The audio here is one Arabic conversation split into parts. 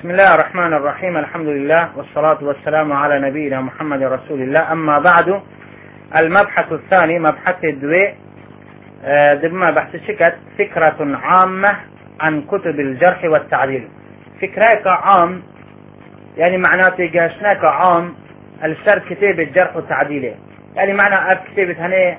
بسم الله الرحمن الرحيم. الحمد لله والصلاة والسلام على نبينا محمد رسول الله. أما بعد، المبحث الثاني مبحث الدواء دبما بحث شكت فكرة عامة عن كتب الجرح والتعديل. فكرة عام يعني معناته جاشناك عام الشر كتاب الجرح والتعديل، يعني معنى أب كتابة هني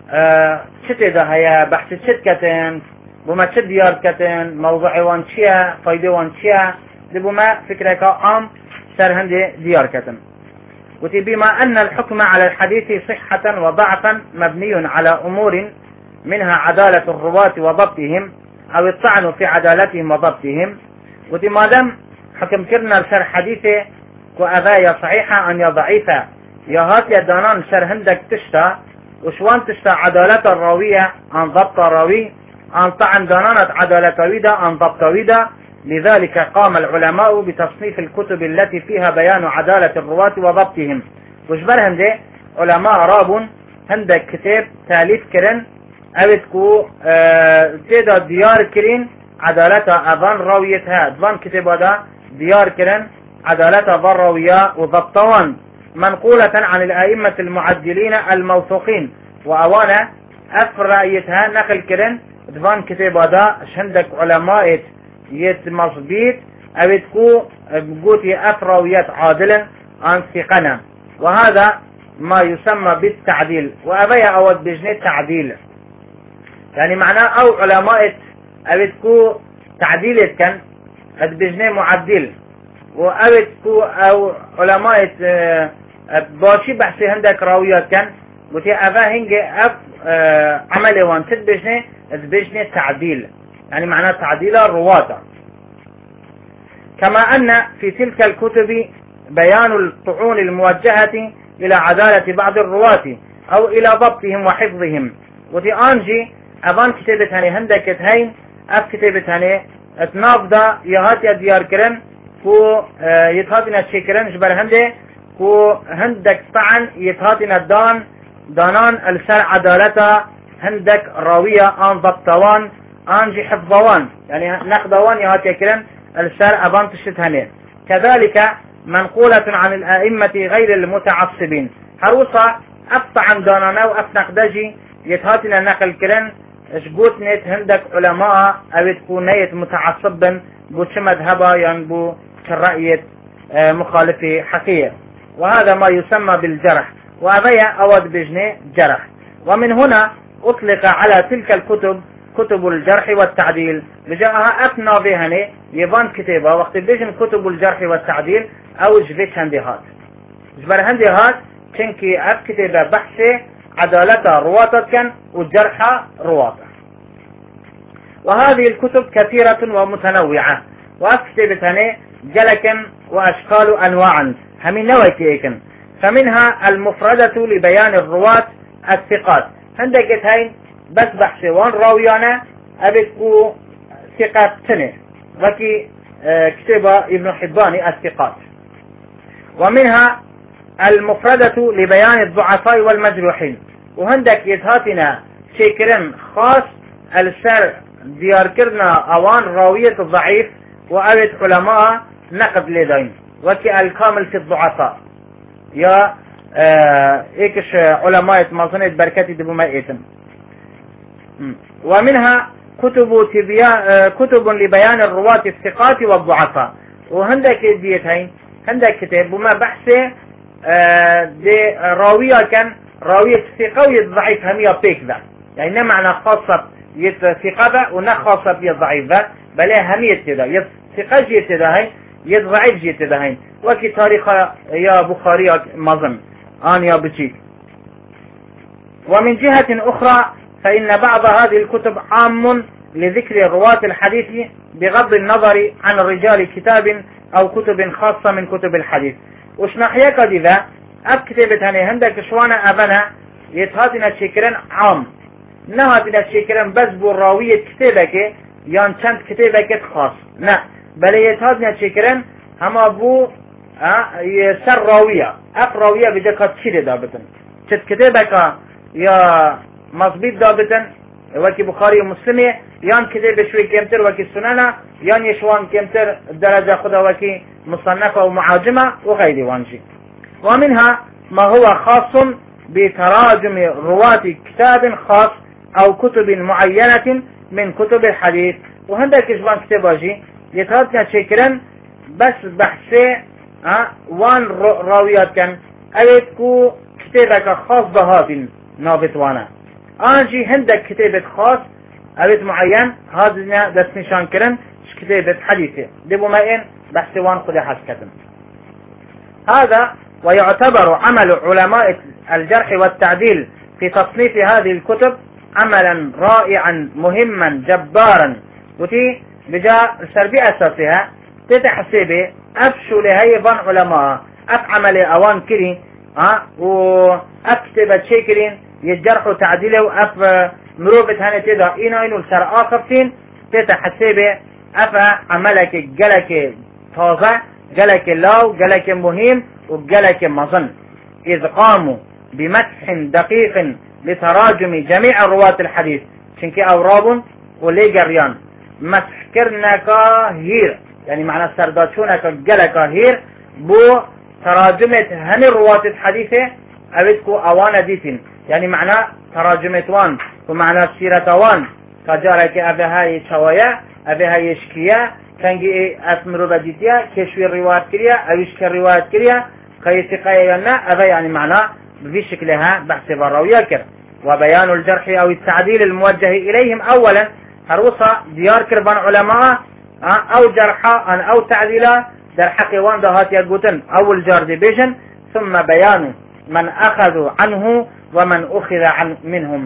شتى هيا بحث شتكتين بما شد ديار كتين موضوع وانشيا فايدة وانشيا بما فكرة عام سر هندي ديار كتن. بما أن الحكم على الحديث صحة وضعفا مبني على أمور منها عدالة الرواة وضبطهم أو الطعن في عدالتهم وضبطهم. ما دام حكم كرنا الشر حديثه وأذايا صحيحة أن ضعيفة يا هات يا دانان شر هندك تشتا وشوان تشتا عدالة الراوية عن ضبط الراوي عن طعن دانانة عدالة ويدا عن ضبط ويدا. لذلك قام العلماء بتصنيف الكتب التي فيها بيان عدالة الرواة وضبطهم. وشبرهم دي علماء رابون هندك كتاب تاليف كرن أبتكو تيدا ديار كرين عدالة أظن راويتها أظن كتاب هذا ديار كرن عدالة أظن راوية وضبطوان منقولة عن الأئمة المعدلين الموثوقين وأوانا أفر رأيتها نقل كرن أظن كتاب هذا هندك علماء يتمصبيت أبتكو بقوتي أفراويات عادلا عن ثقنا، وهذا ما يسمى بالتعديل. وأبيا أود بجنة تعديل يعني معناه أو علماء أبتكو تعديل كان بجنة معدل، وأبتكو أو علماء باشي بحثي هندك راويات كان قوتي أبا هنجي أف عملي وانتد بجنة تعديل يعني معناه تعديل الرواة. كما أن في تلك الكتب بيان الطعون الموجهة إلى عدالة بعض الرواة أو إلى ضبطهم وحفظهم. وفي أنجي أظن كتابة هني هندك هين أف كتابة هني اتنافضة يهاتي ديار كرن كو يتهاتنا الشيكرن جبر هندي كو هندك طعن يتهاتنا دانان السر عدالة هندك راوية أن ضبطوان أنجي حفظوان يعني نقضوان يهاتي كرن السر أبان تشتهني. كذلك منقولة عن الأئمة غير المتعصبين حروصة أفطعن دانانا وأفنقدجي يتهاتنا نقل كرن شقوت نيت هندك علماء أو تكون نيت متعصبا بوش مذهبا ينبو كالرأية مخالفة حقية، وهذا ما يسمى بالجرح. وأبيا أود بجنة جرح. ومن هنا أطلق على تلك الكتب كتب الجرح والتعديل بجاءها أثنى بهني يبان كتابة وقت بيجن كتب الجرح والتعديل أو جفيش هنديهات جبر هنديهات كنكي أف كتابة بحثي عدالة رواة كان والجرح رواة. وهذه الكتب كثيرة ومتنوعة وأف كتابة هني جلكا وأشكال أنواعا همين نوعتيكن. فمنها المفردة لبيان الرواة الثقات هندك هين بس بحثي وان راويانا أبتكو ثقات سنة وكي كتابة ابن حباني الثقات. ومنها المفردة لبيان الضعفاء والمجروحين وهندك يتهاتنا شيكرن خاص السر ديار كرنا اوان راوية الضعيف وأبت علماء نقد لدين وكي الكامل في الضعفاء يا ايكش علماء مظنة بركتي دبو مائتن. ومنها كتب لبيان الرواة الثقات والضعفاء وهندك ديتين هندك كتاب بما بحثه دي راوية كان راوية ثقة والضعيف هم يبيك ذا يعني معنى خاصة يثقة ونا خاصة بالضعيف ذا بل هم يتدا يثقة جيت ذا هين يضعيف جيت ذا هين وكي تاريخ يا بخاري مظن آن يا بجيك. ومن جهة أخرى فإن بعض هذه الكتب عام لذكر رواة الحديث بغض النظر عن رجال كتاب أو كتب خاصة من كتب الحديث. وش نحيك ذا أكتبت هني هندك شوانا أبنا يتهاتنا شكرا عام نهاتنا شكرا بس بالراوية كتابك يان چند كتابك خاص لا بل يتهاتنا شكرا هما بو يسر راوية راوية بدك تشير دابتن شد كتابك يا مصبيب دابتن وكي بخاري ومسلم يان كتاب شوي كمتر وكي سننة يان يشوان كمتر الدرجة خدا وكي مصنفة ومعاجمة وغير وانجي. ومنها ما هو خاص بتراجم رواة كتاب خاص أو كتب معينة من كتب الحديث. وهندك إجبان كتاب واجي يترادنا شكرا بس بحثي وان راويات كان أيتكو كتابك خاص بهذه نابتوانا آنجي هندك كتابة خاص أبيت معين هذا دست نشان كرن كتابة حديثة دبو ما إن بحثي وان خد حسكتن. هذا ويعتبر عمل علماء الجرح والتعديل في تصنيف هذه الكتب عملا رائعا مهما جبارا. وتي بجاء السربية أساسها تتحسبه أفشو لهي فان علماء أفعمل أوان كري وأكتب شكرين يجرح تعديله وأف مروبة هنا تدا إنو السر آخرتين تتحسبه أف عملك جلك طازة جلك لاو جلك مهم وجلك مظن إذ قاموا بمسح دقيق لتراجم جميع رواة الحديث شنكي أوراب وليجريان مسح كرنكا هير يعني معنى سرداتشونك جلك هير بو تراجمة هني رواة الحديث أبدكو أوان ديتين يعني معنى تراجمة وان ومعنى سيرة وان كجارك أبهاي شوايا أبهاي شكيا كانجي أثمرو بديتيا كشوي الروايات كريا أويشك الروايات كريا قيسقايا ينا أبا يعني معنى في شكلها بحث براوية كر. وبيان الجرح أو التعديل الموجه إليهم أولا هروسا ديار كربان علماء أو جرحا أو تعديلا در حقيوان دهات يقوتن أول جار ديبيجن ثم بيان من أخذوا عنه ومن أخذ عن منهم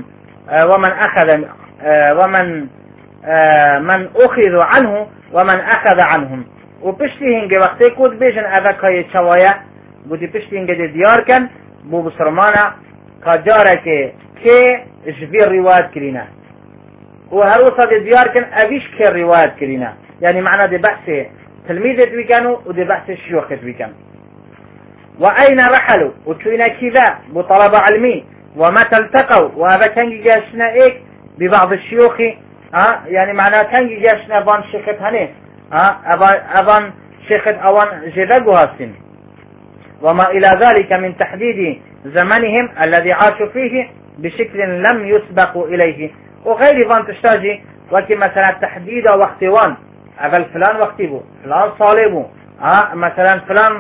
من أخذوا عنه ومن أخذ عنهم. وبشتي هنجي وقتي كود بيجن أذاك هاي شوايا بودي بشتي هنجي ديار كان بو بسرمانا كجارك كي جبير روايات كرينا وهروسا دي ديار كان أبيش كي روايات كرينا يعني معنى دي بحث تلميذة ويكانوا ودي بحث الشيوخ ويكانوا. وأين رحلوا وتوينا كذا بطلب علمي ومتى التقوا وهذا كان جاشنا إيك ببعض الشيوخ يعني معنى كان جاشنا بان شيخت هني أبان شيخت أوان جذقوا هاسين وما إلى ذلك من تحديد زمنهم الذي عاشوا فيه بشكل لم يسبقوا إليه وغير ذان تشتاجي وكي مثلا تحديد وقتوان أبل فلان وقتبه فلان صالبه مثلا فلان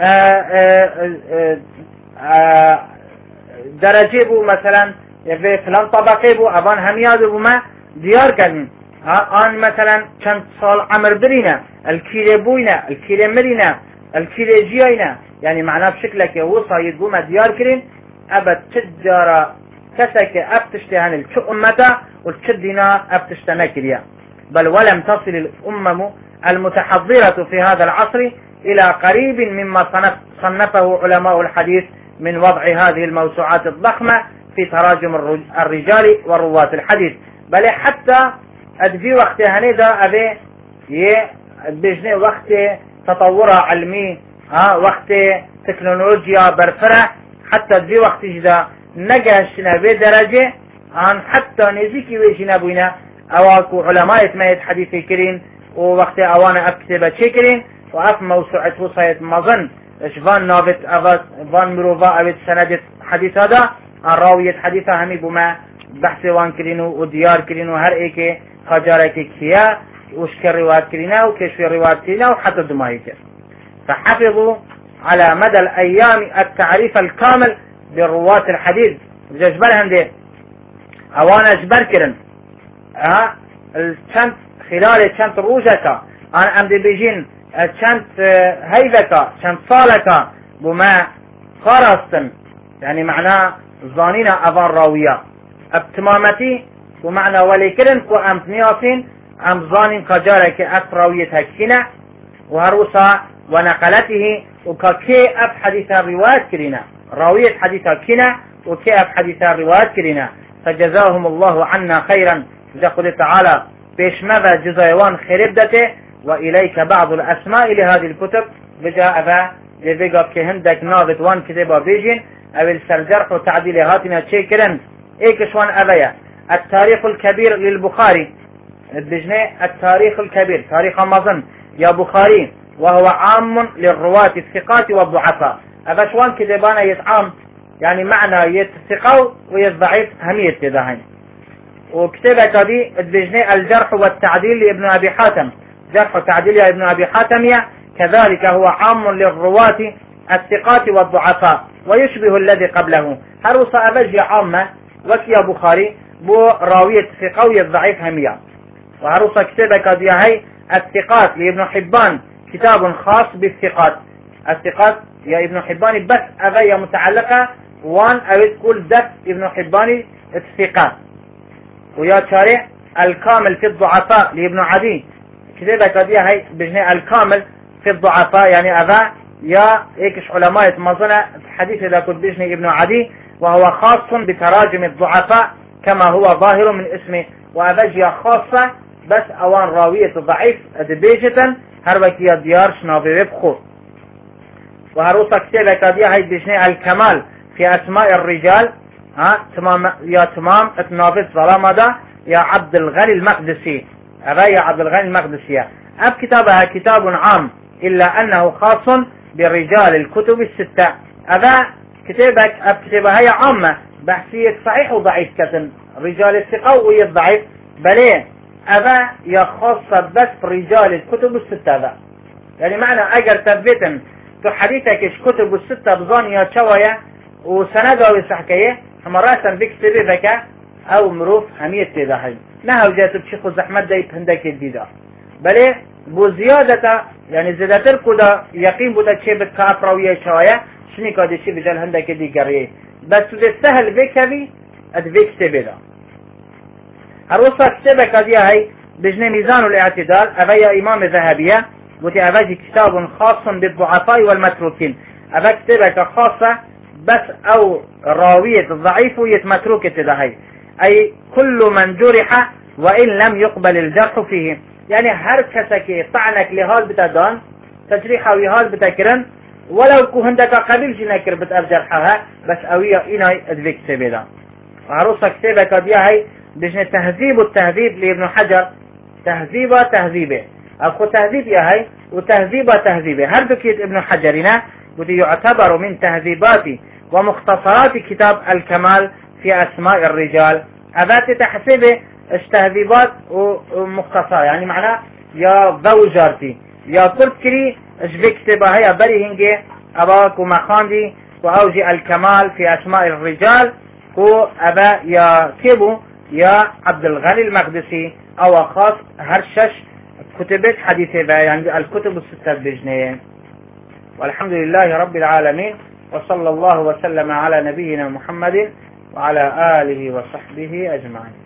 درجيبه مثلا فلان طبقيبه أبان همياده ما ديار كان آن مثلا چند سال عمر برينا الكيلي بوينا الكيلي مرينا الكيلي جيينا يعني معناه بشكلك وصا يدقوم ديار كرين أبد تجارة كسك أبتشتهن الكأمة والكدنا أبتشتنا كريا. بل ولم تصل الأمم المتحضرة في هذا العصر إلى قريب مما صنفه علماء الحديث من وضع هذه الموسوعات الضخمة في تراجم الرجال ورواة الحديث. بل حتى أدفي وقت هنيدا أبي بجني وقت تطور علمي وقت تكنولوجيا برفرة حتى أدفي وقت جدا نجاشنا بدرجة عن حتى نزيكي ويجينا بوينا أواكو علماء ما يتحديث كرين ووقت أوانا أكتب شكرين وأف موسوعة وصاية مظن إشفان نابت فان مروفا أبت سندت حديث هذا عن راوية حديثة همي بما بحث وان كرينو وديار كرينو هر ايكي خجارك كيا وشكر رواد كرينا وكشف رواد كرينا وحتى دمائك. فحفظوا على مدى الأيام التعريف الكامل برواة الحديث ججبرهم دي أوانا جبر كرن الشمس خلال الشمس روجك أنا أمدي بيجين الشمس هيبك شمس صالك بما خرستن يعني معناه ظانين أفان راوية ابتمامتي ومعنى وليكرن كو أمتنياسين أم ظانين كجارك أف راوية هكينا وهروسا ونقلته وكي أف حديث الروايات كرينا راوية حديث كنا وكي أف حديث الروايات كرينا. فجزاهم الله عنا خيرا جزاكم تعالى بيشمذا جزايوان خربدته. وإليك بعض الأسماء لهذه الكتب بجاء أبا لذيقب كهندك ناظت وان كتبا بيجين أو السرجرح وتعديل هاتنا تشيكرن إيكشوان أبايا التاريخ الكبير للبخاري بجني التاريخ الكبير تاريخ مظن يا بخاري وهو عام للرواة الثقات والضعفاء. هذا شوان كتابانا يتعام يعني معنى يتثقوا ويتضعيف همية تداهين. وكتابة هذه بجني الجرح والتعديل لابن أبي حاتم جرح وتعديل يا ابن أبي حاتم كذلك هو عام للرواة الثقات والضعفاء ويشبه الذي قبله. هروس أبجي عامة وكي بخاري بو راوية ثقة الضعيف همية. وهروس كتابة هذه هي الثقات لابن حبان كتاب خاص بالثقات. الثقات يا ابن حبان بس أغاية متعلقة وان أريد كل دف ابن حبان الثقات. ويا شارع الكامل في الضعفاء لابن عدي كتابة هذه هي بجنة الكامل في الضعفاء يعني أذا يا إيكش علماء مظنة حديث إذا كنت بجنة ابن عدي وهو خاص بتراجم الضعفاء كما هو ظاهر من اسمه. وأذا خاصة بس أوان راوية ضعيف دبيجة هربكي ديار شنافي بخور. وهروسا كتابة كادية هاي بجنة الكمال في أسماء الرجال تمام يا تمام اتنافذ ظلام دا يا عبد الغني المقدسي. هذا يا عبد الغني المقدسي أب كتابها كتاب عام إلا أنه خاص برجال الكتب الستة. هذا كتابك أب كتابها هي عامة بحثية صحيح وضعيف كتن رجال الثقة والضعيف بلين هذا يا خاصة بس رجال الكتب الستة. هذا يعني معنى أجر تثبتا تحديثك كتب الستة بظانية شوية وسندها ويسحكيه مراسا بكتب ذكاء أو مروف همية تداحي نهو جاتب شيخ الزحمد دا يبهندك الديدا بل بو زيادة يعني زيادة الكودا يقين بودا تشيبت كافراوية شوية شني كادي شي بجال هندك دي قريه بس ده سهل بكبي ادفيك تبدا. هروسا كتابة كادية هاي بجنة ميزان الاعتدال أغاية إمام الذهبية وتي أغاية كتاب خاص بالضعفاء والمتروكين. أغا كتابة خاصة بس أو راوية الضعيف يتمتروك تدهي أي كل من جرح وإن لم يقبل الجرح فيه يعني هر كسك طعنك لهال بتدان تجريحه ويهال بتكرن ولو كو هندك قبيل جنكر بتأرجرحها بس أوية إناي أدفك سبيدا. وعروسة كتابة كدية هاي بجنة تهذيب التهذيب لابن حجر تهذيبه أخو تهذيب يا هاي وتهذيبة تهذيبه هل بكيت ابن حجرنا ودي يعتبر من تهذيبات ومختصرات كتاب الكمال في أسماء الرجال. هذا تحسبه تهذيبات ومختصرة يعني معناه يا ذوجارتي يا تركري اجبك تبا هيا بري هنجي أباك ومخاندي وأوجي الكمال في أسماء الرجال كو أبا يا كيبو يا عبد الغني المقدسي أو خاص هرشش كتبت حديثة يعني الكتب الستة بجنيه. والحمد لله رب العالمين وصلى الله وسلم على نبينا محمد وعلى آله وصحبه أجمعين.